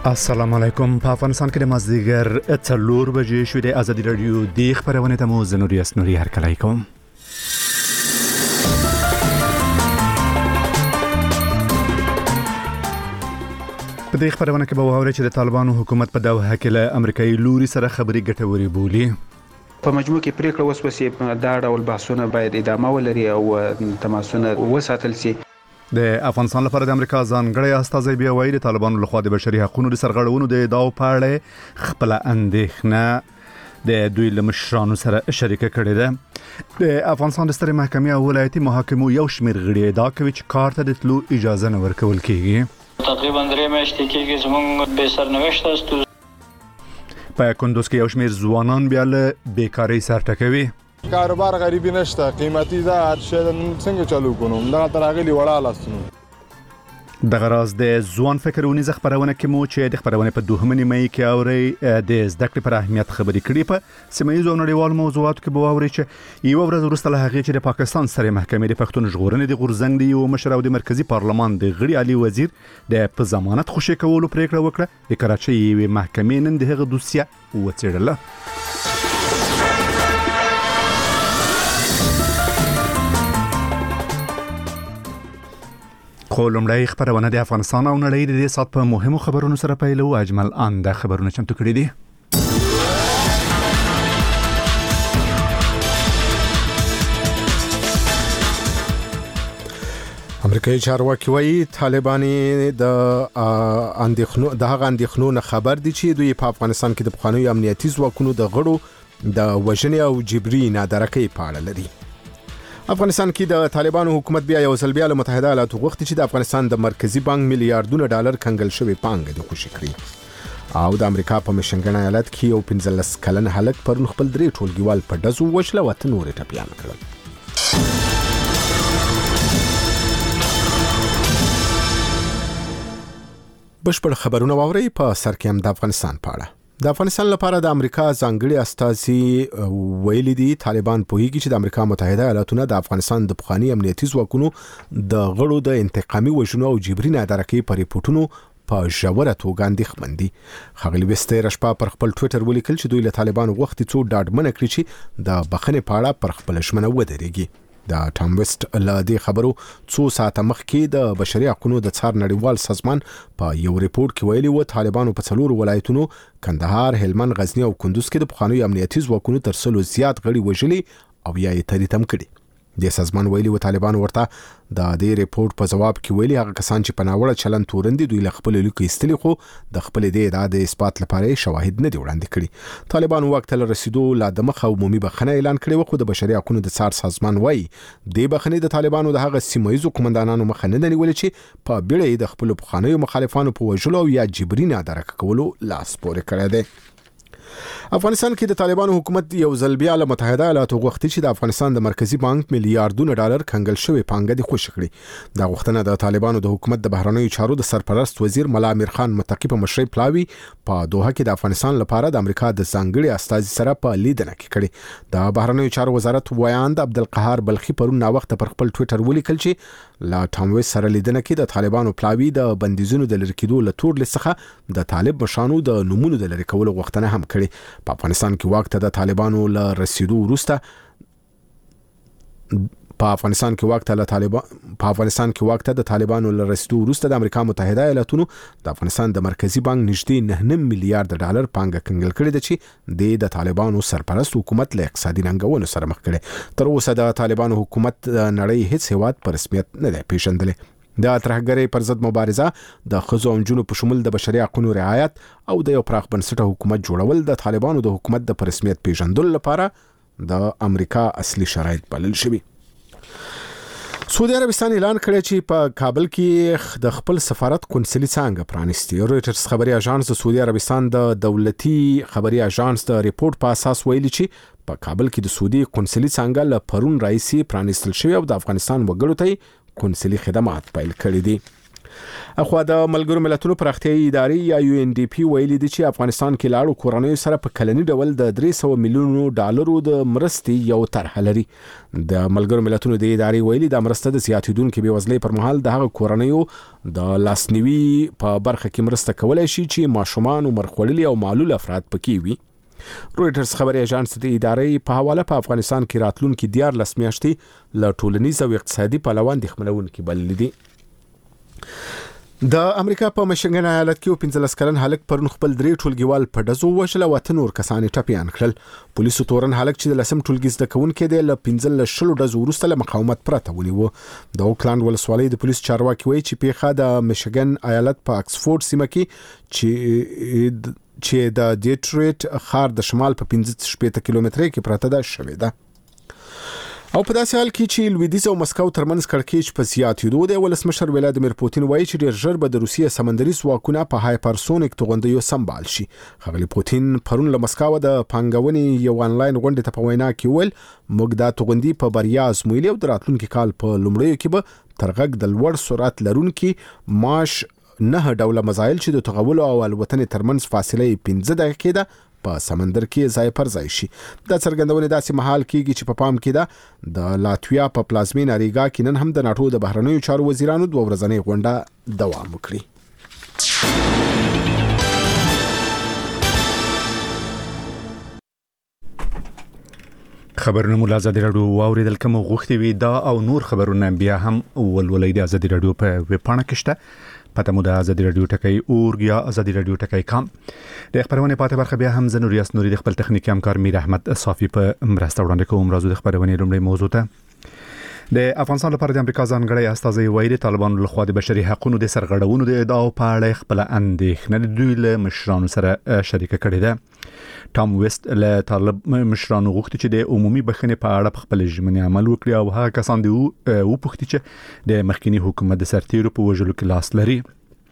السلام علیکم. په افغانستان کې د مازدیګر 4 بجې شوې د ازادي رادیو د خبرونه ته مو زنوري اسنوري هرکلی کوم. په دې خبرونه کې به واورئ چې د طالبانو حکومت په دوحه کې له امریکایي لوري سره خبري ګټوري بولي. په مجموع کې پریکړه وسوسې دا ډول بحثونه باید ادامه ولري او تماسونه وساتل شي. د افغانستان لپاره د امریکا ځانګړی استازی بیا وایي د طالبانو لخوا د بشري حقوقو د سرغړونو د ادعاو په اړه خپل اندېښنه د دوی له مشرانو سره شریکه کړې ده. د افغانستان د سترې محکمې او ولایتي محاکمو یو شمېر غړي ادعا کوي چې کار ته د تلو اجازه نه ورکول کیږي. تقریبا 3 میاشتې کېږي زموږ به سرنوشت است. په کندوز کې یو شمېر ځوانان بیا له بیکاری سر ټکوي. کاروبار غریبی نشته، قیمتي ده، هر شی څنګه چالو کوو دا ترغلي وړه لاستنو. د غراز د ځوان فکرونی خبرونه کې مو چې د خبرونه په 2 مې کې اوري د زده کړې پر اهمیت خبرې کړې. په سیمایي نړیوال موضوعاتو کې به اوري چې یو ورځ وروسته له هغه چې د پاکستان سترې محکمې د پښتون ژغورنې د غورځنګ دی او مشر او د مرکزی پارلمان د غړي علي وزیر د په ضمانت خوشی کولو پریکړه وکړه. د کراچۍ یوې محکمې نن دغه دوسیه وڅېړله. خو لومړی خبرونه د افغانستان او نړۍ د دې سات په مهمو خبرونو سره پیلو. اجمل ان د خبرونه چمتو کړي دي. امریکایي چارواکي وایي طالبان د هغه اندېښنو نه خبر دي چې دوی په افغانستان کې د پخوانیو امنیتي ځواکونو د غړو د وژنې او جبري نادرکۍ په اړه لري. افغانستان کې د طالبانو حکومت بیا یو ځل بیا له متحده ایالاتو غوښتي چې د افغانستان د مرکزی بانک میلیارډونه ډالر کنګل شوی پانګه د خوشي کړي. او د امریکا په میشنګن ایالت کې یو 15 کلن هلک پرون خپل 3 ټولګیوال په ډزو وشله او 8 نور ټپيان کړل. بشپړ خبرونه واوري په سر کې هم د افغانستان په اړه. د افغانستان لپاره د امریکا ځانګړي استازي ویلي دي طالبان پوهیږي چې د امریکا متحده ایالاتونه د افغانستان د پخوانی امنیتي ځواکونو د غړو د انتقامي وژنو او جبري نادرکۍ په ریپورتونو په ژوره توګه اندېښمن دي. ښاغلي وستر شپه پر خپل ټوئیټر ولیکل چې دوی له طالبانو غوښتي څو ډاډمنه کړي چې د بخښنې په اړه پر خپل ژمنه ودرېږي. د ټام ویسټ له دې خبرو څو ساعته مخکې د بشري حقوقو د څار نړیوال سازمان په یو ریپورت کې ویلي و طالبانو په 4 ولایتونو کندهار، هلمند، غزنی او کندوز کې د پخوانیو امنیتي ځواکونو تر 100 زیات غړي وژلي او یا یې تریتم کړي. د سازمان ویلي و طالبان ورته د دې ریپورت په جواب کې ویلي هغه کسان چې په ناوړه چلند تورندي دوی له خپل لیکو ایستلي خو د خپل د ادعا اثبات لپاره شواهد نه دی وړاندې کړي. طالبان وخت له رسیدو لا د مخ عمومي بخښنه اعلان کړي خو د بشري حقوقو د څار سازمان وایي د بخښنې د طالبانو د هغه سیمایي قومندانانو مخ نه نیول چې په بیړه د خپل پخوانیو مخالفانو په وژلو یا جبري نادرک کولو لاس پورې کړی دی. افغانستان کې د طالبانو حکومت یو ځل بیا له متحده ایالاتو غوښتي چې د افغانستان د مرکزی بانک میلیارډونه ډالر کنګل شوی پانګه د خوشی کړي. دا غوښتنه د طالبانو د حکومت د بهرنیو چارو د سرپرست وزیر ملا امیر خان متقی په مشرۍ پلاوی په دوحه کې د افغانستان لپاره د امریکا د ځانګړي استازي سره په لیدنه کې کړي. د بهرنیو چارو وزارت وایاند عبدالقهار بلخی پرون نا وخت پر خپل ټوئیټر ولیکل چې لا ټام ویس سره لیدنه کې د طالبانو پلاوی د بندیزونو د لری کېدو له تور لڅخه د طالب مشانو د نمونه د لری کولو غوښتنه هم کړي. په افغانستان کې وخت د طالبانو له رسیدو وروسته د امریکا متحده ایالاتونو د افغانستان د مرکزی بانک نږدې 9 میلیارډ ډالر پانګه کنګل کړې ده چې د طالبانو سرپرست حکومت له اقتصادي ننګونو سره مخ کړي. تر اوسه د طالبانو حکومت نړۍ هیڅ هیواد په رسمیت نه دی پیژندلی. د ترهګرۍ پر ضد مبارزه د ښځو او نجونو په شمول د بشري حقوقو رعایت او د یو پراخ بنسټه حکومت جوړول د طالبانو د حکومت د رسمیت پیژندلو لپاره د امریکا اصلي شرایط بلل شوي. سعودي عربستان اعلان کړی چې په کابل کې د خپل سفارت قونسلي څانګه پرانیستي. رويټرز خبري اژانس د سعودي عربستان د دولتي خبري اژانس د ریپورت په اساس ویلي چې په کابل کې د سعودي قونسلي څانګه له پرون راځي پرانیستل شوی او د افغانستان وګړو ته قونسلي خدمات پیل کړي دي. اخو د ملګرو ملتونو پراختیایي ادارې یا UNDP ویلي دي چې افغانستان کې لاړو کورنۍ سره په کلنی ډول د 300 میلیونو ډالرو د مرستې یو طرح لري. د ملګرو ملتونو د ادارې ویلي د مرسته د زیاتیدونکو بېوزلۍ پر مهال د هغه کورنیو د لاسنیوي په برخه کې مرسته کولای شي چې ماشومان او مرخوړلي او معلول افراد پکې وي. رويټرز خبري اژانس د ادارې په حواله په افغانستان کې راتلونکي 14 میاشتې له ټولنیز او اقتصادي پلوان د خمنونکو بلل دي. د امریکا په میشیګن ایالت کې 15 کلن هلک پرون خپل 3 ټولګیوال په دزو وشل او 8 نور کسان ټپيان کړل. پولیسو تورن هلک چې د لسم ټولګي زده کوونکي د 15 دزو وروسته له مقاومت پرته ونیو. د اوکلاند ولسوالۍ د پولیس چارواکي وایي چې پیښه د میشیګن ایالت په اکسفورد سیمه کې چې د ډیټریټ ښار د شمال په 15 کیلومتره کې پراته ده شوې ده. او په داسې حال کې چې لویدیځ او مسکو ترمنځ کړکېچ په زیاتېدو دی، ولسمشر ولادیمیر پوتین وایي چې ډېر ژر به د روسیې سمندري ځواکونه په هایپرسونیک توغندیو سمبال شي. ښاغلي پوتین پرون له مسکو د پانګونې یو انلاین غونډې ته په وینا کې ویل موږ دا توغندي په بریا ازمویلي او د راتلونکي کال په لومړیو کې به تر غږ د لوړ سرعت لرونکي ماش 9 ډوله مزایل چې د تغول او الوتنې ترمنځ فاصله 15 دقیقې ده په سمندر کې ځای پر ځای شي. د څرګندونې داسې محل کېږي چې په پام کې ده د لاتویا په پلازمینه ریګا کې نن هم د ناتو د بهرنیو چارو وزیرانو 2 ورځنۍ غونډه دوام وکړي. خبرونه مولا ازادي رادیو واوریدل کوم غوښتي وي دا او نور خبرونه بیا هم ولولې د ازادي رادیو په ویب پاڼه کې شته. پته مو د ازادي رادیو ټکی اورګ یا ازادي رادیو ټکی کام. د خبرونه پاتې برخه بیا هم زنور یاس نوري د خپل تخنیکی همکار میر احمد صافي په مرسته وړاندې کوم. راځو د خبرونه لومړی موضوع ته. د افغانستان لپاره د امریکا ځانګړی استازی وایي طالبانو لخوا د بشري حقوقو د سرغړونو د ادعاو په اړه خپل اندېښنه دوی له مشرانو سره شریک کړې ده. ټام ویست له طالب مشرانو غوښتي چې د عمومي بخښنې په اړه خپل ژمنې عمل وکړي او هغه کسان دی او پوښتي چې د مخکنی حکومت د سرتیرو په وژلو کې لاس لري.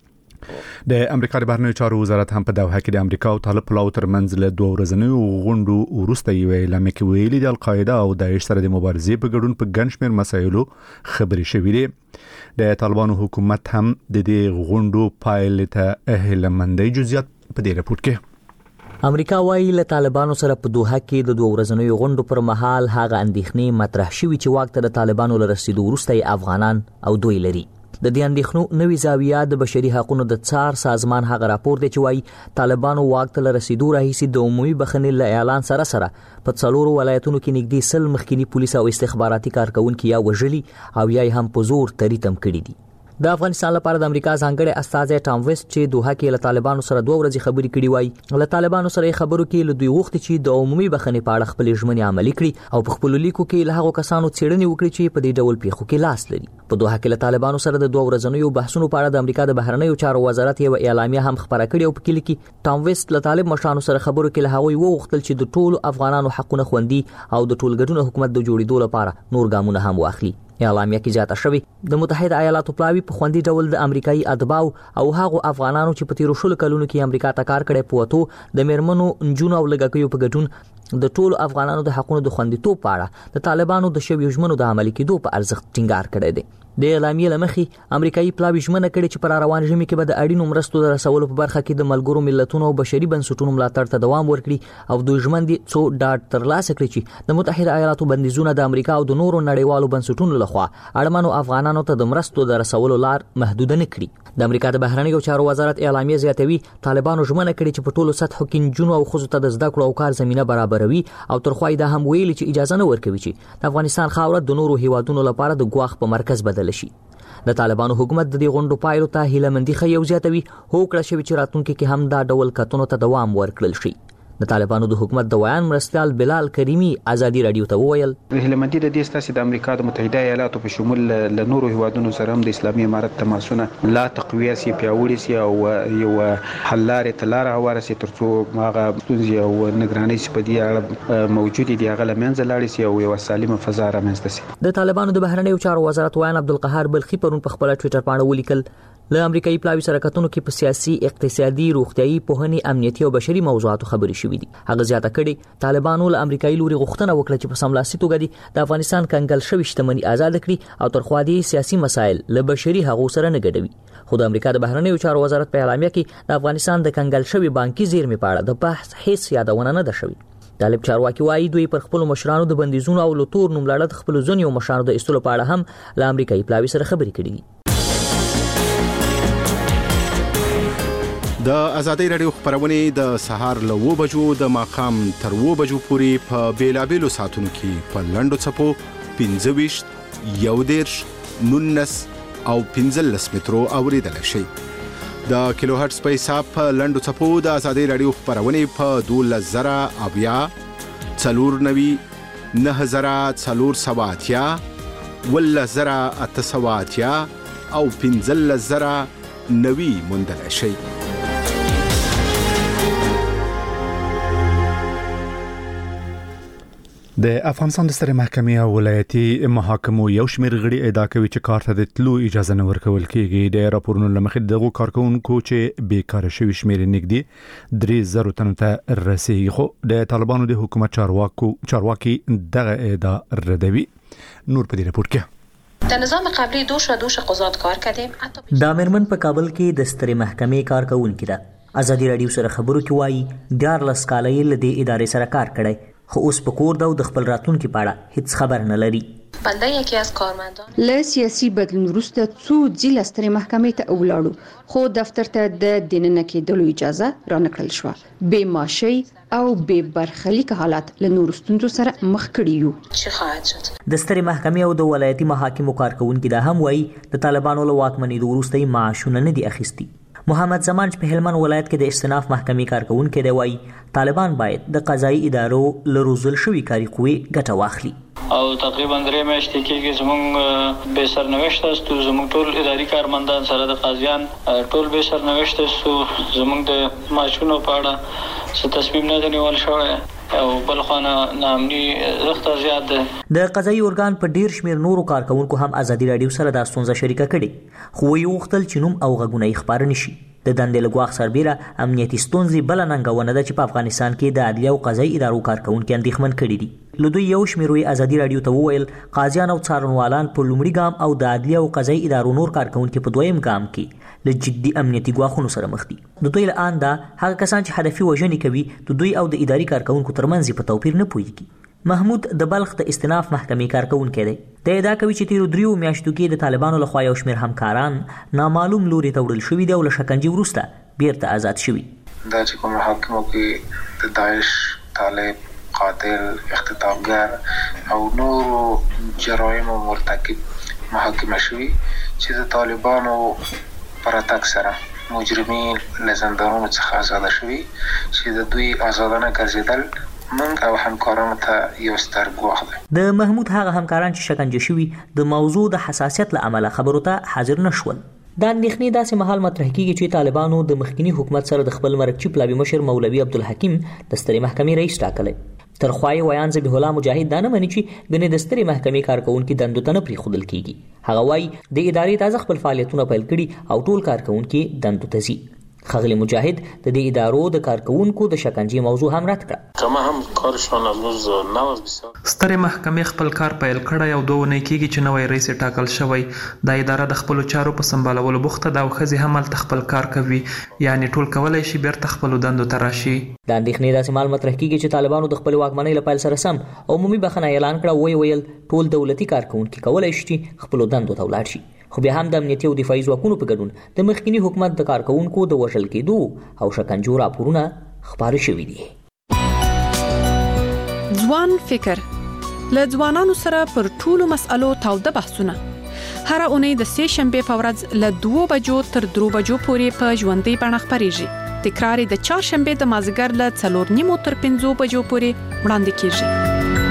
د امریکا د بهرنیو چارو وزارت هم په دوحه کې د امریکا او طالب پلاو ترمنځ له 2 ورځنیو غونډو وروسته یو اعلامیه کې ویلي د القاعده او داعش سره د مبارزې په ګډون په ګڼ شمېر مسایلو خبرې شوې دي. د طالبانو حکومت هم د دې غونډو پایلې ته هیلهمندۍ جزئیات په دې رپورت کې. امریکا وايي له طالبانو سره په دوحه کې د 2 ورځنیو غونډو پر مهال هغه اندېښنې مطرح شوې چې واک ته د طالبانو له رسیدو وروسته افغانان او دوی لري. د دې اندېښنو نوې زاویه د بشري حقوقو د څار سازمان هغه راپور دی چې وايي طالبانو واک ته رسیدو راهیسې د عمومي بخښنې له اعلان سره په 4 ولایتونو کې نږدې 100 مخکنی پولیس او استخباراتي کارکونکو یا وژلي او یا هم په زور تریتم کړي دي. د افغانستان لپاره د امریکا ځانګړی استازی ټام ویست چې دوحه کې له طالبانو سره 2 ورځې خبرې کړې وای له طالبانو سره خبرو کې له دوی غوښتي چې د عمومي بخښنې په اړه خپل ژمنې عملي کړي او په خپل لیکو کې له هغو کسانو څېړنې وکړي چې په دې ډول پیښو کې لاس لري. په دوحه کې له طالبانو سره د 2 ورځنیو بحثونو په اړه د امریکا د بهرنیو چارو وزارت یو اعلامیه هم خبره کړې او په کې لیکي ټام ویست له طالب مشرانو سره خبرو کې له هغوی وغوښتل چې د ټولو افغانانو حقوقونه خوندي او د ټولګډون حکومت د جوړېدو لپاره نور ګامونه هم واخلي. اعلامیه کې زیاته شوی د متحده ایالاتو پلاوی په خوندي ډول د امریکایي اتباع او هغو افغانانو چې په تیرو شلو کلونو کې امریکا ته کار کړی پوتو د میرمنو انجونو او لګکیو په ګډون د ټولو افغانانو د حقوقو د خوندیتوب په اړه د طالبانو د شویو ژمنو د عملي کېدو په ارزښت ټینګار کړی دی. د اعلامیې لمخې امریکایي پلاوی ژمنه کړې چې پر روان ژمي کې به د اړینو مرستو د رسولو په برخه کې د ملګرو ملتونو او بشري بنسټونو ملاتړ ته دوام ورکړي او دوی ژمن دي څو ډاډ ترلاسه کړي چې د متحده ایالاتو بندیزونه د امریکا او د نورو نړیوالو بنسټونو لخوا اړمنو افغانانو ته د مرستو د رسولو لار محدود نه کړي. د امریکا د بهرنیو چارو وزارت اعلامیه زیاتوي طالبانو ژمنه کړې چې په ټولو سطحو کې جنو او خصوصا د زده کړو او کار زمينه برابروي او ترخوای دا هم ویلي چې اجازه نه ورکوي چې د افغانستان خاوره د نورو هیوادونو لپاره د ګواښ په مرکز بدل شي. د طالبانو حکومت د دې غونډو پایلو ته هیلهمندي خو زیاتوي هوکړه شوی چې راتلونکي کې هم دا ډول کتنو ته دوام ورکړل شي. د طالبانو د حکومت د ویان مرستیال بلال کریمی ازادي رادیو ته وویل هیلهمندي د دې ستاسو د امریکا د متحده ایالاتو په شمول له نورو هیوادونو سره هم د اسلامي امارت تماسونه لا تقویه سي پیاوړي سي او یو حل لارې تلار هواره سي ترڅو هغه ستونزې او نگراني په دې اړه موجود دي هغه لمنځه لاړ سي او یو سالمه فضا رامنځته سي. د طالبانو د بهرنیو چارو وزارت ویان عبدالقهار بلخي پرون په خپل ټوئیټر باندې ولیکل له امریکایي پلاوي سره کتونو کې په سیاسي، اقتصادي، روغتيایي، پوهنې، امنیتي او بشري موضوعاتو خبرې شوې دي. هغه زیاته کړي طالبانو له امریکایي لوري غوښتنه وکړه چې په سملاسي توګه د افغانستان کنګل شوی شتمنۍ آزاد کړي او ترخوا دي سیاسي مسایل له بشري حقوقو سره نه ګډوي. خو د امریکا د بهرنیو چارو وزارت په اعلامیه کې د افغانستان د کنګل شوی بانکي زیرمې په اړه د بحث هیڅ یادونه نه ده شوې. طالب چارواکي وايي دوی پر خپل مشرانو د بندیزونو او لتور نوملړ د خپل ځنیو مشرانو د استلو په اړه هم له امریکایي پلاوي سره خبرې کړې دي. د ازادي رادیو خبرونه د سهار له 9 بجو د ماخام تر 9 بجو پورې په بیلابېلو ساعتونو کې په لنډو چپو 25 11 19 او 15 مترو اوریدل شي. د کیلو هرتز په حساب په لنډو چپو د ازادي رادیو خبرونه په 12000 اویا 490 9480 10880 او 15090 موندل شي. د افغانستان د سترې محکمې او ولایتي محاکمو یو شمېر غړي ادعا کوي چې کار ته د تلو اجازه نه ورکول کیږي. د راپورونو لمخې دغه کارکونکو چې بیکار شوي شمېر نږدې 3000 تنو ته رسیدي. خو د طالبانو د حکومت چارواکي دغه ادعا ردوي. نور په دې راپور کې د نظام قبلی دوش قضات کار کردیم. د امرمن په کابل کې د سترې محکمې کارکونکو ده ازادي رادیو سره خبرو کې وایي 14 کال یې له دې ادارې سره کار کړی خو اوس په کور د خپل راتلونکي په اړه هیڅ خبر نه لري. بنده یکی از کارمندان له سیاسي بدلون وروسته څو ځله سترې محکمې ته ولاړو خو دفتر ته د دننه کېدلو اجازه رانکړل شوه. بې معاشي او بې برخلیک حالات له نورو ستونزو سره مخ کړي یو. چی خواهد شد؟ د سترې محکمې او د ولایتي محاکمو کارکونکو دا هم وایي د طالبانو له واکمنۍ وروسته معاشونه نه دي اخیستي. محمد زمان په هلمند ولایت کې د استناف محکمې کارکونکو دی وایي طالبان باید د قضایي ادارو له روزل شوي کاري قوې ګټه واخلي. او تقریبا 3 میاشتې کېږي زموږ به سرنوشت است زموږ ټول اداري کارمندان سره د قاضیان ټول به سرنوشت است زموږ د معاشونو په اړه څه تصمیم نه دی نیول شوی او بلخانه نامني زخته زیات ده. د قضایي ارګان په ډیر شمیر نورو کارکونکو هم ازادي رادیو سره د ستونزه شریکه کړي خو یو وختل چې نوم او غږونه یې خبر نشي. د دندې لګواخ سربېره امنیتي ستونزې بل ننګونه ده چې په افغانستان کې د عدلیه او قضایي ادارو کارکونکو اندېښمن کړي دي. له دوی یو شمېر ازادي رادیو ته وویل قاضیان او څارنوالان په لومړي ګام او د عدلیه او قضایي ادارو نور کارکونکو په دویم ګام کې له جدي امنیتي ګواښونو سره مخ دي. د دوی له آن دا هغه کسان چې هدفي وژنې کوي د دوی او د اداري کارکونکو ترمنځ په توپیر نه پوهیږي. محمود د بلخ د استناف محکمې کارکونکی دی. د ادعا کوي چې تیرو 3 میاشتو کې د طالبانو لخوا یو شمېر همکاران نامعلوم لوري ته وړل شوي دي او له شکنجې وروسته بیرته آزاد شوي. دا چې کوم محاکمو کې د داعش طالب قاتل اختطافګر او نورو جرایم مرتکب محاکمه شوي چې د طالبانو پر اتاک سره مجرمین له زندانونو څخه آزاد شوي چې د دوی آزادانه ګرځېدل منګ او همکارانو ته یو ستر ګواښ دی. د محمود هغه همکاران چې شکنجه شوي د موضوع د حساسیت له امله خبرو ته حاضر نشول. دا اندېښنې داسې مهال مطرح کیږي چې طالبانو د مخکنی حکومت سره د خپل مرکچی پلاوي مشر مولوي عبدالحکیم د سترې محکمې رئیس ټاکلی. تر خوای ویان ذبیح الله مجاهد دا نه مني چې ګنې د سترې محکمې کارکونکو دندو ته نه پریښودل کیږي. هغه وایي د ادارې تازه خپل فعالیتونه پیل کړي او ټول کارکونکو دندو ته ځي. خغلی مجاهد د دې ادارو د کارکونکو د شکنجې موضوع هم رد کړه. کما هم کارشون امروز نواز بسیار سترې محکمې خپل کار پیل کړی او 2 ونې کېږي چې نوی رئیس ټاکل شوی. دا اداره د خپل چارو په سمبالولو بوخته ده او ښځې هم هلته خپل کار کوي یعنی ټول کولی شي بیرته خپلو دندو ته راشي. دا اندېښنې داسې مهال مطرح کېږي چې طالبانو د خپل واکمنۍ له پیل سره سم عمومي بخښنه اعلان کړه. ویل ټول دولتي کارکونکي کولی شي چې خپلو دندو ته ولاړ شي خو بیا هم د امنیتي او دفاعي ځواکونو په ګډون د مخکني حکومت د کارکونکو د وژل کېدو او شکنجو راپورونه خپاره شوي دي. ځوان فکر له ځوانانو سره پر ټولو مسألو تاوده بحثونه هر اونۍ د 3 شنبې په ورځ له 2 بجو تر 3 بجو پورې په ژوندۍ بڼه خپرېږي. تکرار د 4 شنبې د مازدیګر له 4:30 تر 5 بجو پورې وړاندې کیږي.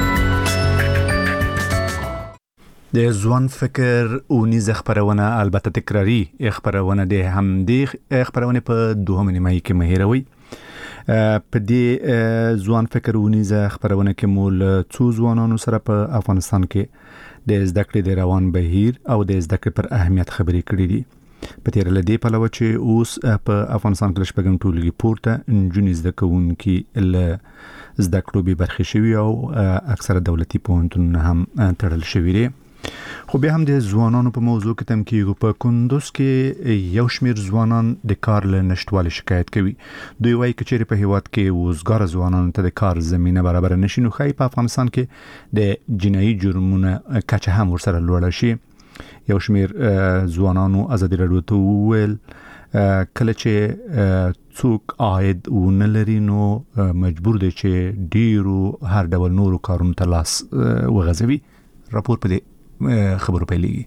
د ځوان فکر اونیزه خبرونه البته تکراری خبرونه د همدې خبرونه په 2 نیمه کې مهیروي. په دې ځوان فکر اونیزه خبرونه کې مول څو ځوانانو سره په افغانستان کې د زده کړې د روان بهیر او د زده کړې پر اهمیت خبرې کړې دي. په تیر لدی په لور چې اوس په افغانستان کې شپږم ټولګي پورته انجونې زده کوونکي له زده کړو به برخه شوي او اکثره دولتي پوهنتونونه هم تړل شوي دي. خو بیا هم د ځوانانو په موضوع کې تم کېږي. په کندوز کې یو شمېر ځوانان د کار له نشټوالي شکایت کوي. دوی وایي چې چیرې په هیواد کې وزګار ځوانانو ته د کار زمينه برابر نشي نو خای په افغانستان کې د جنایي جرمونو کچه هم ورسره لوړه شي. یو شمېر ځوانانو ازادي راډیو ته وویل کله چې څوک عاید ونلري نو مجبور دي چې ډیرو هر ډول نورو کارونو ته لاس وغځوي. راپور په دې خبرو پیلېږي.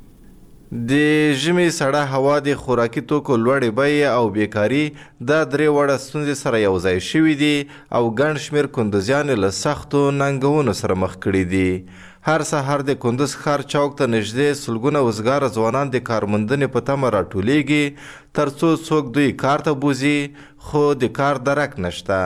د ژمي سړه هوا د خوراکي توکو لوړې بیې او بیکاري دا درې وړه ستونزې سره یو ځای شوي دي او ګڼ شمېر کندوزیان له سختو ننګونو سره مخ کړي دي. هر سهار د کندوز ښار چوک ته نږدې سلګونه وزګاره ځوانان د کارموندنې په تمه راټولیږي ترڅو څوک دوی کار ته بوزي خو د کار درک نشته.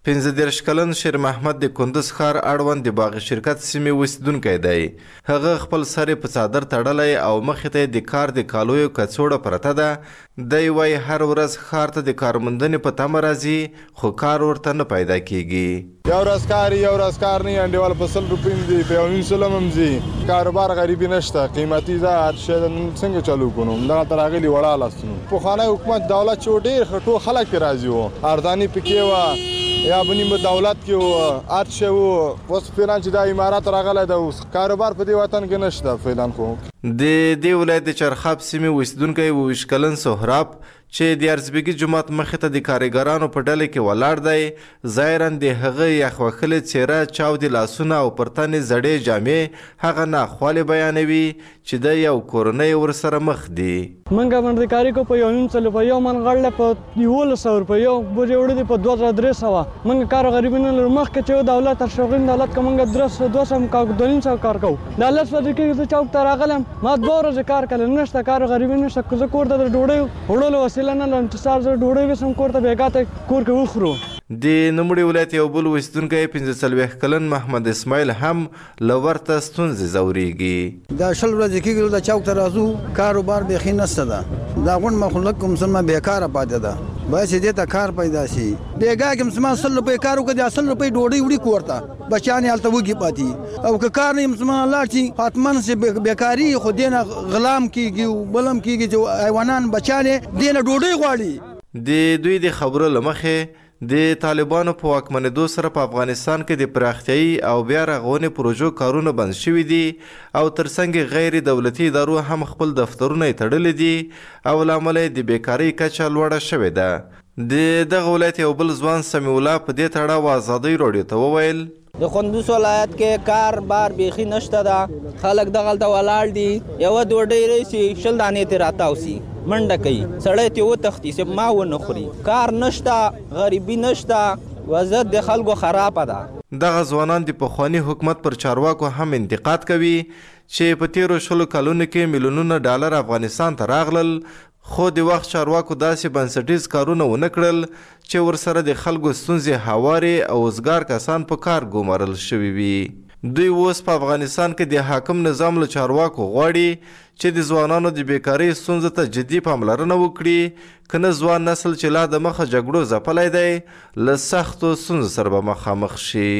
15 کلن شیر محمد د کندوز ښار اړوند د باغ شرکت سیمې اوسیدونکی دی. هغه خپل سر په څادر تړلی او مخې ته د کار د کالویو کڅوړه پرته ده. دی وایي هر ورځ ښار ته د کارموندنې په تمه راځي خو کار ورته نه پیدا کیږي. یو ورځ کار نه انډیوال په 100 روپۍ دی په 19 هم ځي. کاروبار غریبي نشته. قیمتي ده هر شی څنګه چالو کوو دغه تر راغلي وړه لاستنو. په خانه حکومت دولت چې ډېر خټو خلک راځي وو اردانی پکې وا یا بنیم دولت کې وو ارت شو اوس فعلا چې د امارات راغلی ده اوس کاروبار په دې وطن کې نشته فعلا. خو د دې ولایت د چرخاب سیمې اوسیدونکی 22 کلن سهراب چې د ارزبګي جماعت مخې ته د کارګرانو په ډله کې ولاړ دی ظاهرا د هغه یخ وخلې څیره چاودي لاسونه او پرتنې زړې جامې هغه ناخوالې بیانوي چې د یو کورنۍ ورسره مخ دي. منګه باندې کاری کو په 19 په یو من غړل په 1100 روپۍ یو بوجه وړي په 2300 منګه کار غریبینه مخ کې چې دولت تر شغل دولت کومګه 200 کا 200 کار کو دولت په دې کې چوک تر راغلم ما 2 ورځې کار کړل نشته کار غریبینه نشته کوړه د ډوډۍ وړلو وسیله نه انتظار زه ډوډۍ وسم کور ته بیګاته کور کې وخورو. د نوموړي ولایت یو بل اوسیدونکی 45 کلن محمد اسماعیل هم له ورته ستونزې ځورېږي. دا شل ورځې کېږي د چوک ته راځو کاروبار بیخي نشته ده دا غونډ مخلوق کوم سم بیکاره پاتې ده باید دې ته کار پیدا شي. بیګا کې مسما 100 روپۍ کار وکړي 100 روپۍ ډوډۍ وړي کوړه بچان یالته وږي پاتې او که کار نه مسما لاړ شي حتمان سي بیکاری خو دینه غلام کیږي بلم کیږي چې حیوانان بچانه دینه ډوډۍ غواړي. د دوی د خبرو لمخه د طالبانو په واکمنېدو سره په افغانستان کې د پراختیايي او بیا رغونې پروژو کارونه بند شوي دي او ترڅنګ غیر دولتي ادارو هم خپل دفترونه تړلي دي او لامل د بیکاری کچه لوړه شوې ده. د دغه ولایت یو بل ځوان سمیع الله په دې تړاو ازادي راډیو ته وویل د کندوز ولایت کې کار بار بیخي نشته ده خلک دغلته ولاړ دي یو ډوډۍ راشي شل دانې ترې راتاوسي منډه کوي سړی ته وتښتي چې ما ونه خوري کار نشته غریبي نشته وضعیت د خلکو خرابه ده. دغه ځوانان د پخواني حکومت پر چارواکو هم انتقاد کوي چې په تیرو 20 کلونو کې میلیونونه ډالر افغانستان ته راغلل خو د وخت چارواکو داسې بنسټیز کارونه ونه کړل چې ورسره د خلکو ستونزې هوارې او وزګار کسان په کار ګومارل شوي وي. دوی اوس په افغانستان کې د حاکم نظام له چارواکو غواړي چې د ځوانانو د بیکارۍ ستونزو ته جدي پاملرنه وکړي کنه ځوان نسل چې لا د مخه جګړو ځپلی دی له سختو ستونزو سره به مخامخ شي.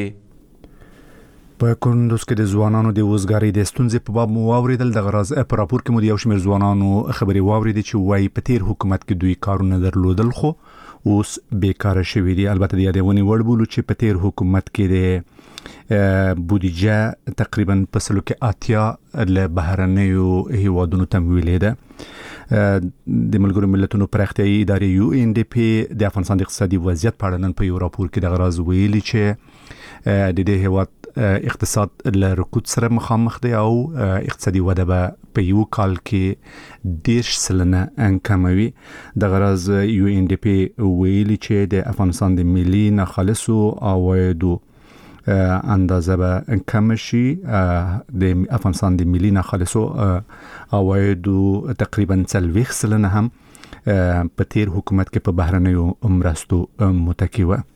په کندوز کې د ځوانانو د وزګارۍ د ستونزې په باب مو واورېدل. دغه راز په راپور کې مو د یو شمېر ځوانانو خبرې واورېدې چې وایي په تیر حکومت کې دوی کارونه درلودل خو اوس بیکاره شوي دي. البته د یادونې وړ بولو چې په تیر حکومت کې د بودیجه تقریبا په سلو کې 80 له بهرنیو هیوادونو تمویل ده. د ملګرو ملتونو پراختیايي ادارې UNDP د افغانستان د اقتصادي وضعیت په اړه نن په یو راپور کې دغه راز ویلي چې د دې هیواد اقتصاد له رکود سره مخامخ دی او اقتصادي وده به په یو کال کې 10% کموي. دغه راز UNDP ویلي چې د افغانستان د ملي ناخالصو عوایدو اندازه به کم شي. د افغانستان د ملي ناخالصو عوایدو تقریبا 40% هم په تیر حکومت کې په بهرنیو مرستو متکی و.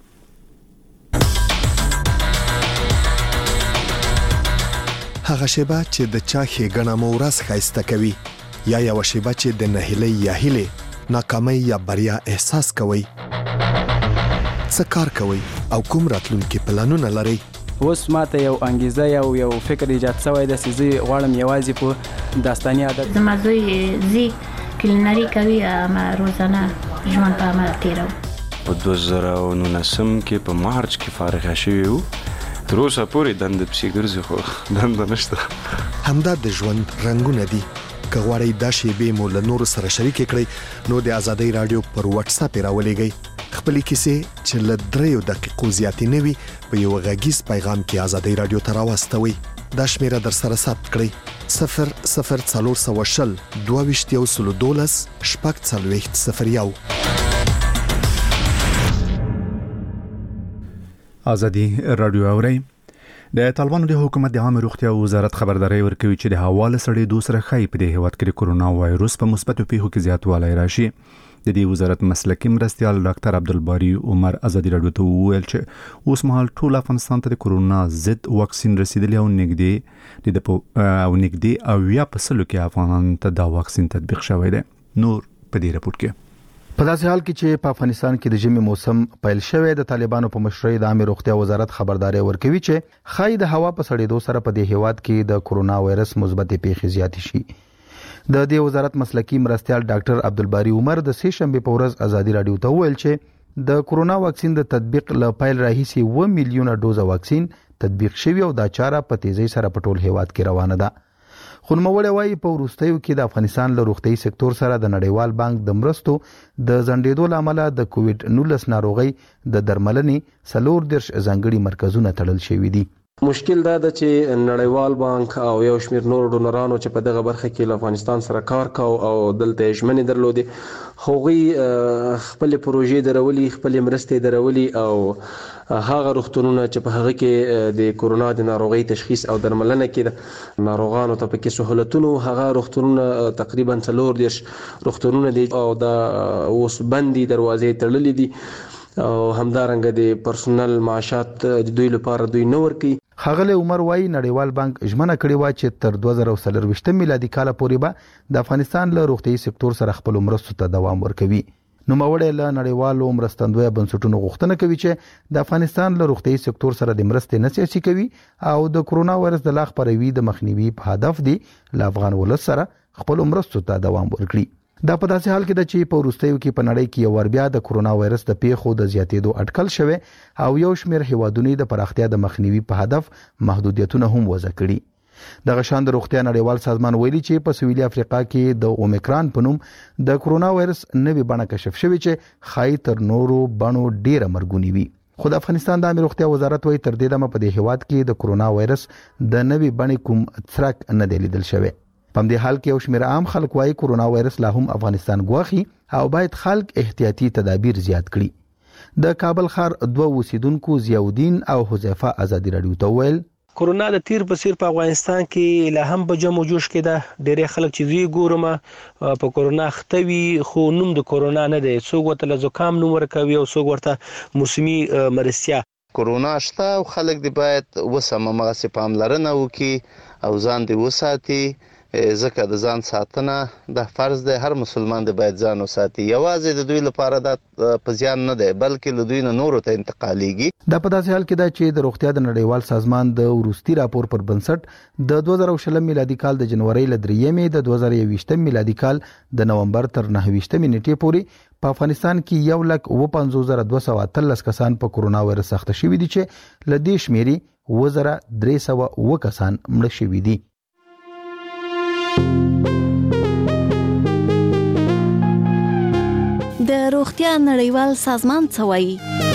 هغه شیبه چې د چا ښېګڼه مو ورځ ښایسته کوي یا یو شیبه چې د نهیلۍ یا هیلې ناکامۍ یا بریا احساس کوئ؟ څه کار کوئ او کوم راتلونکي پلانونه لرئ؟ اوس ماته یو انګیزه یو فکر ایجاد شوی دی چې زه غواړم یوازې په داستاني ادب زما زوی زی کلینري کوي اما روزانه ژوند په عمل تیرو. په 2019 کې په مارچ کې فارغ شوی وو. تر اوسه پورې دنده پسې ګرځي خو دنده نشته. همدا د ژوند رنګونه دي. که غواړئ دا شیبې مو له نورو سره شریکې کړئ نو د آزادۍ راډیو پر واتس اپ راولېږئ. خپلې کیسې چې له 3 دقیقو زیاتې نه وي په یو غږیز پیغام کې آزادۍ راډیو ته راواستوئ. دا شمیره در سره ثبت کړئ: 00420 22 012 آزادي رادیو اوري. د طالبانو د حکومت د عامه روغتیا وزارت خبرداري ورکوي چې د حواله سره دوسره خای په د هیواد کې کرونا وایروس په مثبت پیښو کې زیاتوالی راشي. د دې وزارت مسلکی مرستیال ډاکټر عبدالباری عمر آزادي رادیو ته وویل چې اوس مهال ټول افغانستان ته د کرونا ضد واکسین رسیدلی او نږدې او یا په سلو کې افغانان ته دا واکسین تطبیق شوی دی. نور په دې رپورت کې په داسې حال کې چې په افغانستان کې د ژمي موسم پیل شوی د طالبانو په مشرۍ د عامه روغتیا وزارت خبرداري ورکوي چې خای د هوا په سړېدو سره په دې هیواد کې د کرونا وایرس مثبت پیښې زیات شي. د دې وزارت مسلکی مرستیال ډاکټر عبدالباری عمر د سه شنبه په ورځ آزادي رادیو ته وویل چې د کرونا واکسین د تطبیق ل پیل راهیسي 1 میلیون ډوز واکسین تطبیق شوی او دا چاره په تیزی سره په ټول هیواد کې روانه ده. خو نوموړی وايي په وروستیو کې د افغانستان له روغتي سکتور سره د نړیوال بانک د مرستو د ځنډېدو لامل د کووډ 19 ناروغي د درملنې 4 ځانګړي مرکزونه تړل شوي دي. مشکل دا ده چې نړیوال بانک او یو شمېر نور ډونرانو چې په دغه برخه کې له افغانستان سره کار کاو او دلته ژمنې درلودې هغوی خپل پروژې درولي خپل مرستې درولي او هغه روغتونونه چې په هغه کې د کورونا د ناروغي تشخیص او درملنه کې ناروغانو ته پکې سہولتونو هغه روغتونونه تقریبا 4 روغتونونه دي او دا اوس بندي دروازې تړلې دي او همدارنګه د پرسونل معاشات د دوی لپاره دوی نه ورکي. خغله عمر وايي نړیوال بانک ژمنه کړې و چې تر 2023 میلادي کال پورې به د افغانستان له روغتي سکتور سره خپل مرستو ته دوام ورکوي. نو موړې له نړیوالو مرستندوی بنسټونو غوښتنه کوي چې د افغانستان له روغتي سکتور سره د مرستې نسیاسي کوي او د کرونا وایرس د لاخ پروي د مخنیوي په هدف دی ل افغان ولس سره خپل مرستو ته دوام ورکړي. دا په داسې حال کې د چې په وروستیو کې په نړۍ کې یو بیا د کرونا وایرس د پیښو د زیاتېدو اټکل شوه او یو شمېر هیوادونو د پراختیا د مخنیوي په هدف محدودیتونه هم وضع کړي. دغه شان د روغتیا نړیوال سازمان ویلي چې په سویلي افریقا کې د اومیکران په نوم د کرونا وایرس نوې بڼه کشف شوې چې خای تر نورو بڼو ډیره مرګونی وي. خو د افغانستان د عامه روغتیا وزارت وايي تر دې دمه په دې هیواد کې د کرونا وایرس د نوې بڼې کوم څرک نه دی لیدل شوی. په دې حال کې یو شمېر عام خلک وايي کرونا وایرس لا هم افغانستان ګواخي او باید خلک احتیاطي تدابیر زیات کړي. د کابل ښار 2 اوسیدونکو ضیاءالدین او حذیفه آزادي رادیو ته ویل کرونا د تیر په سیر په افغانستان کې لا هم په جمع جوش کې ده. ډېر خلک چې وی ګورم په کرونا ختوي خو نوم د کرونا نه دی. څوک ورته زکام نوم ورکوي او څوک ورته موسمي مرستیا. کرونا شته او خلک دی باید وسمه مغه پاملرنه وکي او ځان دی وساتي. ځکه د ځان ساتنه د فرض دی. هر مسلمان دی باید ځان وساتي. یوازې د دوی لپاره د پزیان نه دی بلکې له دوی نه نورو ته انتقالیږي. دا په داسې حال کې ده چې د روغتیا د نړیوال سازمان د وروستي راپور پر بنسټ د 2020 میلادي کال د جنوري ل 3 د 2020 میلادي کال د نومبر تر 9 نیټې پورې په افغانستان کې 1,52,213 کسان په کرونا وایرس اخته شوي دي چې ل دې شمیرې 1,300 کسان مړه شوي دي. د روغتیا نړیوال سازمان څه وایي؟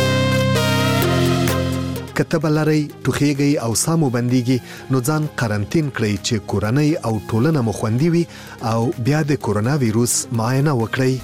کتب لري توخیږي او سامو بنديږي نو ځان قرنټین کړئ چې کورنۍ او ټولنه مو خوندي وي او بیا د کرونا وایروس معاینه وکړئ.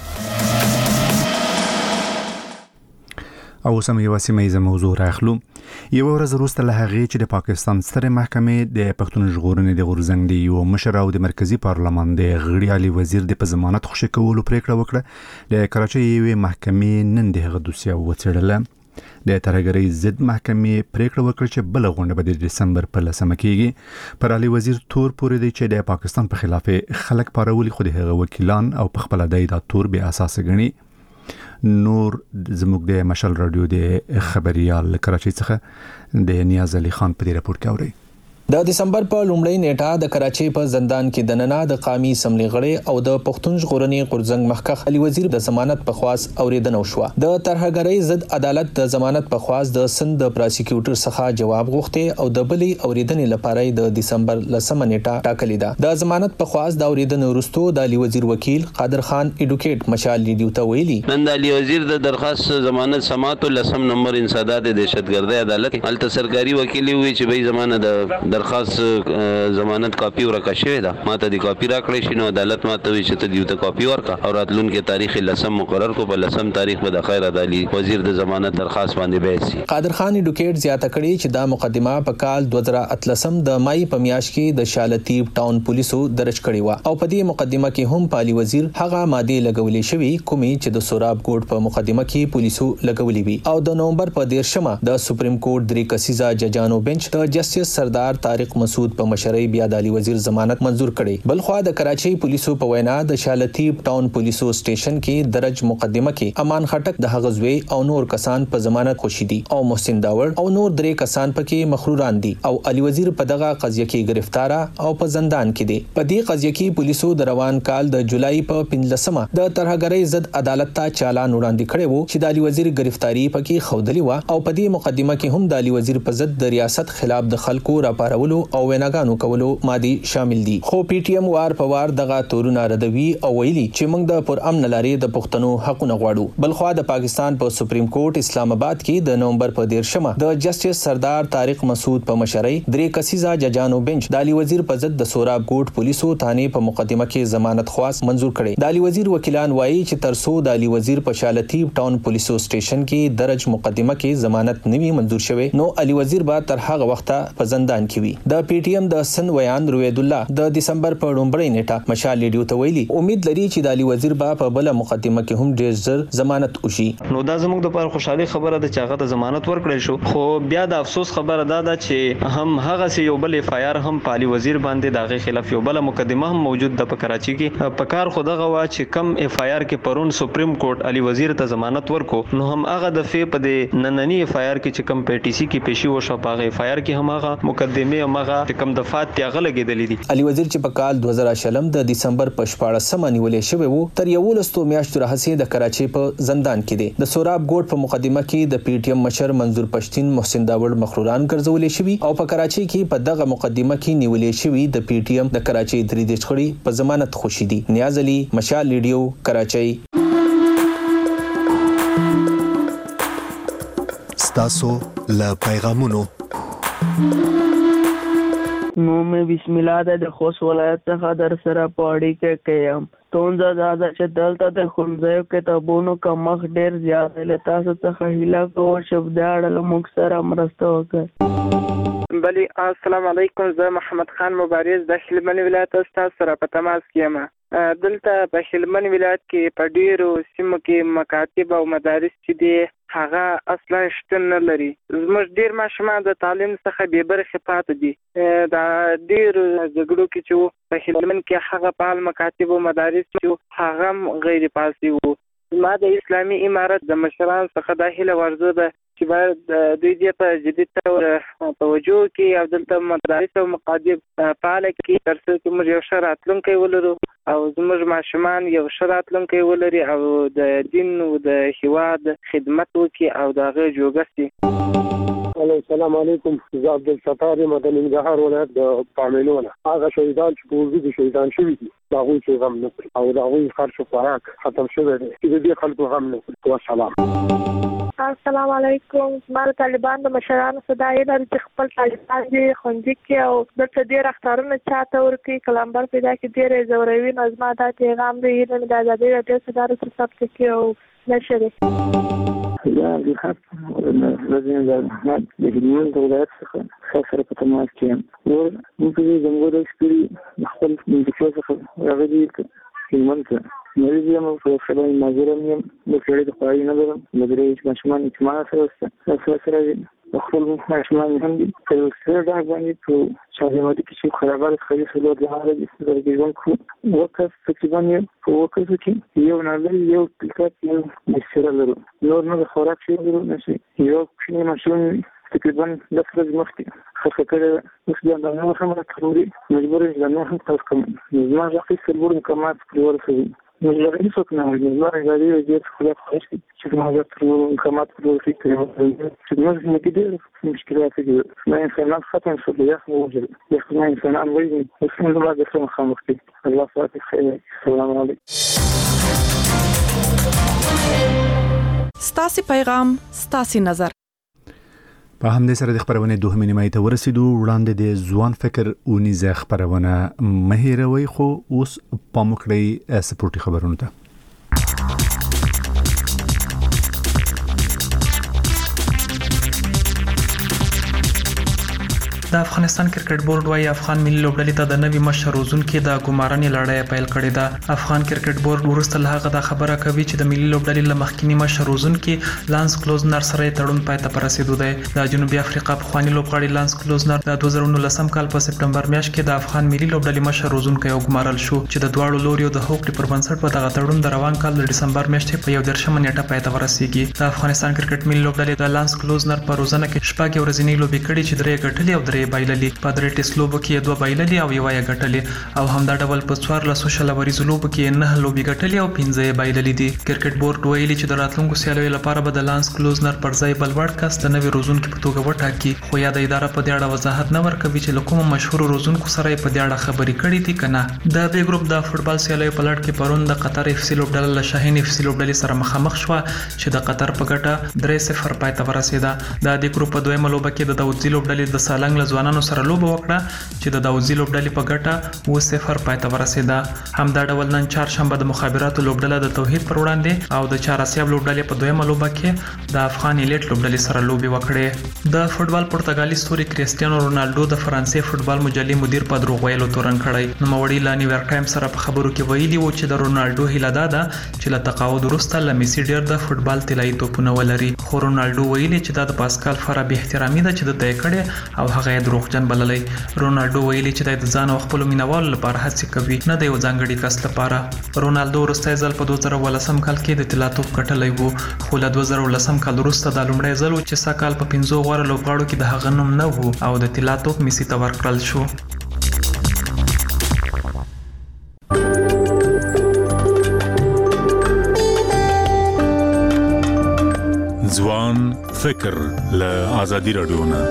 او سم یو سیمه موضوع راخلو. یو ورځ وروسته له هغې چې د پاکستان ستره محکمې د پښتون ژغورنې د غورځنګ د یو مشر او د مرکزی پارلمان د غړي علي وزیر د په ضمانت خوشی کولو پریکړه وکړه. د کراچۍ یوې محکمې نن دغه دوسیه وڅېړله. د ترهګرۍ ضد محکمې پریکړه وکړه چې بل غونډه به د دسمبر په 10 کېږي. پر علي وزیر تور پورې دی چې د پاکستان په خلاف خلک پارولي، خو د هغه وکیلان او په خپل دای دا تور به اساس غني. نور زموږ د مشال رادیو د خبريال کراچۍ څخه د نیاز علي خان په دې راپور کې اوري. د دسمبر په لومړۍ نیټه د کراچۍ په زندان کې د نننه د قامي سملي غړي او د پښتون ژغورنې غورځنګ مخکښ علي وزیر د ضمانت په خواست اوریدنه وشوه. د ترهګرۍ ضد عدالت د ضمانت په خواست د سند د پراسیکیوټر څخه جواب غوښته او د بلې اوریدنې لپاره د دسمبر 10 نیټه ټاکلې ده. د ضمانت په خواست د اوریدنې وروسته د علي وزیر وکیل قادر خان ایډوکیټ مشال لیډیو ته ویلي، نن د علي وزیر د درخواست ضمانت سماعت 10 نمبر انسداد دهشتګردۍ عدالت الته سرکاري وکیل وی چې به زمانه د درخواست ضمانت کاپی ورکا شوی دا ماته دی کاپی راکړی شنو عدالت ماته وی چې ته دیو ته کاپی ورکا او راتلونکي تاریخ 10 مقرر کو په 10 تاریخ به د خیر عدالي وزیر د ضمانت درخواست باندې بحث. قادر خان ایډوکیټ زیاته کړی چې دا مقدمه په کال 2018 د مای په میاشت کې د شالتیب ټاون پولیسو درج کړی و او په دې مقدمه کې هم پالي وزیر هغه ماده لګولې شوی کومې چې د سوراب کوټ په مقدمه کې پولیسو لګولې وی او د نومبر په 13 د سپریم کورټ درې کسیزه ججانو بنچ د جسټس سردار طارق مسعود په مشرۍ بیا د علي وزیر ضمانت منزور کړي. بلخوا د کراچۍ پولیسو په وینا د شالتیب ټاون پولیسو سټیشن کې درج مقدمه کې امان خټک د هغزوی او نور کسان په ضمانت خوشي دي او محسن داور او نور درې کسان پکې مخروران دي او علي وزیر په دغه قضیه کې گرفتار او په زندان کې دي. په دې قضیه کې پولیسو د روان کال د جولای په 15 د ترهګرۍ ضد عدالت ته چالان وړاندې کړي وو چې د علي وزیر گرفتاری پکې خودلی و او په دې مقدمه کې هم د علي وزیر په ضد د ریاست خلاف د خلکو راپارولو او ویناګانو کولو مادي شامل دي. خو پی ټی ایم وار په وار دغه تورونه ردوي او ویلي چې موږ د پر امن لارې د پښتنو حقونه غواړو. بلخوا د پاکستان په سپریم کورټ اسلام آباد کې د نومبر په 13 د جسټس سردار طارق مسعود په مشرۍ درې کسیزه ججانو بنچ د علي وزیر په ضد د سوراب کوټ پولیسو تانې په مقدمه کې ضمانت خواست منزور کړي. د علي وزیر وکیلان وایي چې ترسو د علي وزیر په شالتیب ټاون پولیسو سټیشن کې درج مقدمه کې ضمانت نوي منزور شوی نو علي وزیر به تر هغه وخته په زندان کې وي. د پی ټی ایم د سن ویان روید الله د دسمبر په لومړۍ نیټه مشال لیډیو ته ویلي امید لري چې د علي وزیر په بل مقدمه کې هم ډیر زر ضمانت وشي. نو دا زموږ د لپاره خوشحالي خبره ده چې هغه ته ضمانت ورکړل شو، خو بیا د افسوس خبره ده چې هم هغه سي یو بل اف آی آر هم په علي وزیر باندې دغه خلاف یو بل مقدمه هم موجود ده په کراچي کې. په کار خو دغه وا چې کم اف آی آر کې پرون سپریم کورټ علي وزیر ته ضمانت ورکو نو هم هغه د فی په د نننی اف آی آر کې چې کم پی ټی سی کې پیشي وشو په اف آی آر کې هم هغه مقدمه هغه کم دفعات تیغه لګیدلې دي. علي وزیر چې په کال 2020 د دسمبر په 14 نیولې شوی وو تر 11 میاشتو راهسي د کراچۍ په زندان کې دی. د سوراب ګوټ په مقدمه کې د پی ټی ایم مشر منظور پښتين محسن داور مخروران ګرځولې شوی او په کراچۍ کې په دغه مقدمه کې نیولې شوی د پی ټی ایم د کراچۍ درې د شخړې په ضمانت خوشي دي. نیاز علي مشال لیډیو کراچۍ. ستاسو له پیغامونو نو مې بسم الله د خوست ولایت څخه در سره پاړی کې کېم تونځه دا چې دلته د خونځو کتابونو کمښت ډېر زیات دی. تاسو څخه هیله کوم چې د اړه موږ سره مرسته وکړئ. بلی السلام علیکم، زه محمد خان مبارز د هلمند ولایت تاسو سره په تماس کې یم. دلته په هلمند ولایت کې په ډیرو سیمو کې مکاتب او مدارس چې دي هغه اصلا شتون نه لري. زموږ ډیر ماشومان د تعلیم څخه بې برخې پاتې دي. دا ډیر جګړو کې چې په هلمند کې هغه فعال مکاتب او مدارس چې هغه غیر فعال وو. ما د اسلامي امارت د مشران څخه د هیله ورزه ده چې باید دوی دې په جدي تور توجه کوي او دلته مدارس او مکاتب فعال کړي تر څو چې موږ یو ښه راتلونکی ولرو او زموږ ماشومان یو ښه راتلونکی ولري او د دین او د هیواد خدمت وکړي او د هغه جوګه سي. السلام علیکم، زه عبدالستار یم د ننګرهار ولایت د پامینونه. هغه شهیدان چې په وجود شهیدان شوي دي د هغوی چې غم نه کړي او د هغوی خرچ و خوراک ختم شوی دی چې د دې خلکو غم نه کړي. والسلام. السلام علیکم. ما د طالبان د مشرانو صدايي لري چې خپل طالبان دي خوندي کې او دلته ډېر اختارونه چاته ورکړي کلمبر پیدا کې ډېر زوروي نظم دا پیغام دی د ازادي راډیو صدارت ثبت کې او نشره. یا د خاص لازم د احمد د هلمند ولایت څخه سره په تماس کې یم. موږ د زموږ د خپل د څخه راغلي هلمند ته مریض یم په خبرې نظرم یم د کړي د خوایي نه لرم د درې ماشومان اجتماع سره خپل ماشومان هم دي په سره دا باندې په شاهماتي کې چې خرابات خري سلو د هغه د ژوند کو وکړ تقریبا په وکړ چې یو نه یو کلکات یو مسره لرو نور نه خوراک شي لرو نشي یو شنو ماشوم تقریبا د فرض مفتي خفکره مثلا د نور هم تروري مجبور یم نه هم تاسو کوم ما ځکه سرور مکمات پرور سوي نو لري څوک نه وي نو راځي چې خپل خاص چې ما ځکه مکمات پرور سي چې نو نه کېږي مشکلات دي ما انسان ختم شو بیا خو وځي ما انسان وایي چې څنګه ما د څه مخامخ دي الله فاتح خیر السلام علیکم ستاسي پیغام ستاسي نظر په همدې سره د خبرونه دوه نیمه ته ورسېدو وړاندې د ځوان فکر اونیزه خبرونه مهیروي خو اوس پامکړی سپورتي خبرونه ته د افغانستان کرکټ بورډ وايي افغان ملي لوبډلې ته د نوي مشر روزونکو د ګمارنې لړۍ پیل کړې ده. افغان کرکټ بورډ ورسته له هغه د خبره کوي چې د ملي لوبډلې له مخکینی مشر روزونکو لانس کلوزنر سره تړون پای ته رسیدو دی. د جنوبي افریقا پخوانی لوبغاړي لانس کلوزنر د 2019 کال په سپټمبر میاشت کې د افغان ملي لوبډلې مشر روزونکو یو ګمارل شو چې د دواړو لوريو د هوکړې پر بنسټ په دغه تړون د روان کال د دسمبر میاشتې په 11 نیټه پای ته ورسیږي. د افغانستان کرکټ ملي لوبډلې د لانس کلوزنر په روزنه کې شپږ ورځې لوبې کړې چې درې ګټلې او درې بایللې. په درې ټیسټ لوبو کې دوه بایللې او یو یې ګټلې او همدا ډول په 14 شلوريزو لوبو کې 9 لوبې ګټلې او 15 یې بایللې دي. کرکټ بورډ ویلي چې د راتلونکو سیالیو لپاره به د لانس کلوزنر پر ځای بل وړ کس د نوي روزونکو په توګه وټاکي، خو یا د اداره په دې اړه وضاحت نه ورکوي چې له کومو مشهور روزونکو سره په دې اړه خبرې کړې دي کنه. د بی ګروپ د فوتبال سیالیو په لړ کې پرون د قطر اف سی لوبډله له شاهین اف سی لوبډلې سره مخامخ شو چې د قطر په ګټه 3-0 پای ته ورسېده. د دې ګروپ په دویمه لوبه کې د داوودزي لوبډلې د سالنګ له ځوانانو سره لوبه وکړه چې د داوودزي لوبډلې په ګټه 2-0 پای ته ورسېده. همدا ډول نن چهارشنبه د مخابراتو لوبډله د توحید پر وړاندې او د چاراسیاب لوبډلې په دویمه لوبه کې د افغان ایلیټ لوبډلې سره لوبې وکړې. د فوتبال پرتګالي ستوري کریسټیانو رونالډو د فرانسې فوتبال مجلې مدیر په دروغ ویلو تورن کړی. نوموړي له نیویارک ټایمز سره په خبرو کې ویلي و چې د رونالډو هیله ده چې له تقاعد وروسته له میسي ډیر د فوتبال طلایي توپونه ولري، خو رونالډو ویلي چې دا د پاسکال فارا به احترامي ده چې د تای کړي او هغه یې دروغجن بللی. رونالډو ویلي چې د ځان او خپل مینوالو لپاره هڅه کوي نه د یو ځانګړي کس لپاره. رونالډو وروستی ځل په 2018 کال کې د طلا توپ ګټلی و، خو له 2018 کال وروسته دا لومړی ځل و چې سږ کال په 15 غوره لوبغاړو کې د هغه نوم نه و او د طلا توپ میسي ته ورکړل شو. ځوان فکر له آزادي رادیو نه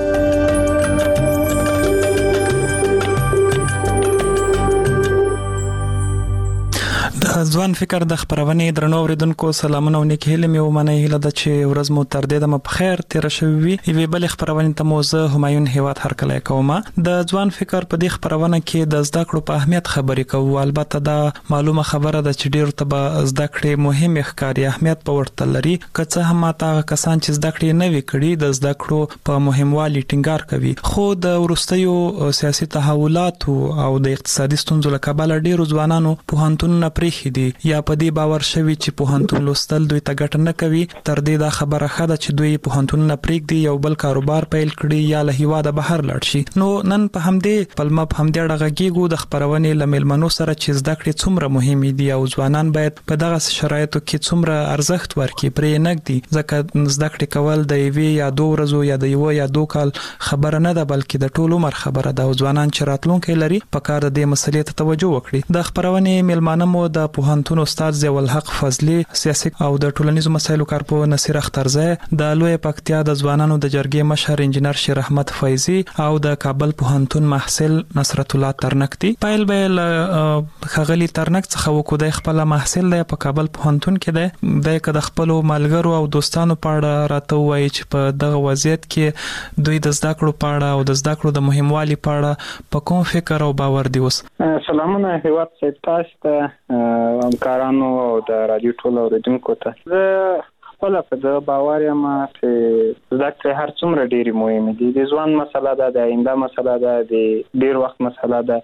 ځوان فکر د خبرونې درنو اوریدونکو سلامونه او نیکی هیله مې ومنه. هیله ده چې ورځ مو تر دې دمه په خیر تیر شوي وي. یوې بلې خبرونې ته مو زه همایون هیواد هرکلی کوم. د ځوان فکر په دې خبرونه کې د زده کړو په اهمیت خبرې کوو. البته دا معلومه خبره ده چې ډیرو ته به زده کړې مهم ښکاري، اهمیت په ورته لري، که څه هم ماته هغه کسان چې زده کړې نه وي کړي د زده کړو په مهموالي ټینګار کوي. خو د وروستیو سیاسي تحولاتو او د اقتصادي ستونزو له کبله ډیرو ځوانانو پوهنتونونه پرېښي دي یا په دې باور شوي چې پوهنتون لوستل دوی ته ګټه نه کوي. تر دې دا خبره ښه ده چې دوی پوهنتونونه پرېږدي، یو بل کاروبار پیل کړي یا له هیواده بهر لاړ شي. نو نن په همدې پلمه په همدې اړه غږیږو د خبرونې له میلمنو سره چې زده کړې څومره مهمې دي او ځوانان باید په دغه شرایطو کې څومره ارزښت ورکړي پرې نږدي، ځکه زده کړې کول د یوې یا 2 ورځو یا د یو یا 2 کال خبره نه ده بلکې د ټول عمر خبره ده او ځوانان چې راتلونکی لري په کار د دې مسلې ته توجه وکړي. د خبرونې میلمانه مو د پوهنتون استاد ضیاءالحق فضلي، سیاسي او د ټولنیزو مسایلو کارپوه نصیر اخترزی، د لوی پکتیا د ځوانانو د جرګې مشر انجنیر شیر احمد فیضي او د کابل پوهنتون محصل نصرت الله ترنک دي. پیل به خغلی ترنک څخه وکړو. د خپل محصل دی په کابل پوهنتون کې دی، د کده خپل ملګرو او دوستانو په اړه راته وایي چې په دغه وضعیت کې دوی د زده کړو په اړه او د زده کړو د مهموالي په اړه په کوم فکر او باور دي. اوس سلامونه هیواد صاحب، تاسو ته همکارانو او د رادیو ټول اوریدونکو ته. زه خپل په دغه باور یم چې زده کړې هر څومره ډېرې مهمې دي. د ځوان مسله ده، د آینده مسله ده، د ډېر وخت مسله ده.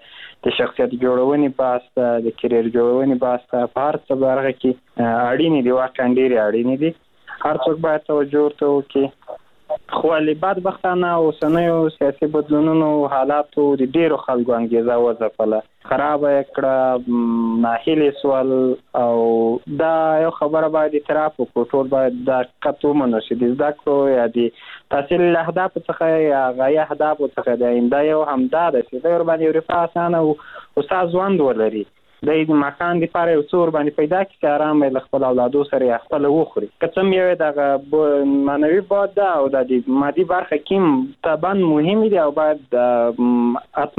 د شخصیت جوړونې بحث ته، د کیریر جوړونې بحث ته، په هر څه برخه کې اړینې دي، واقعا ډېرې اړینې دي. هر څوک باید توجه ورته وکړي. خو بدبختانه اوسنیو سیاسي بدلونونو حالاتو د ډېرو خلکو انګیزه وځپله، خرابه یې کړه، ناهیلې سول. او دا یو خبره باید اعتراف وکړو، ټول باید دا حقیقت ومنو چې د زده کړو یا د تحصیل له اهدافو څخه یا غایه اهدافو څخه د آینده یو همدا ده چې د ورباندې یو رفاه اسانه او استاد ژوند ولري. د مکان لپاره یو څو ورباندې پیدا کړي چې ارام له خپل اولادو سره یې خپل وخوري. که څه یې دغه معنوي بعد ده او د مادي برخه کې طبعا مهم دي او باید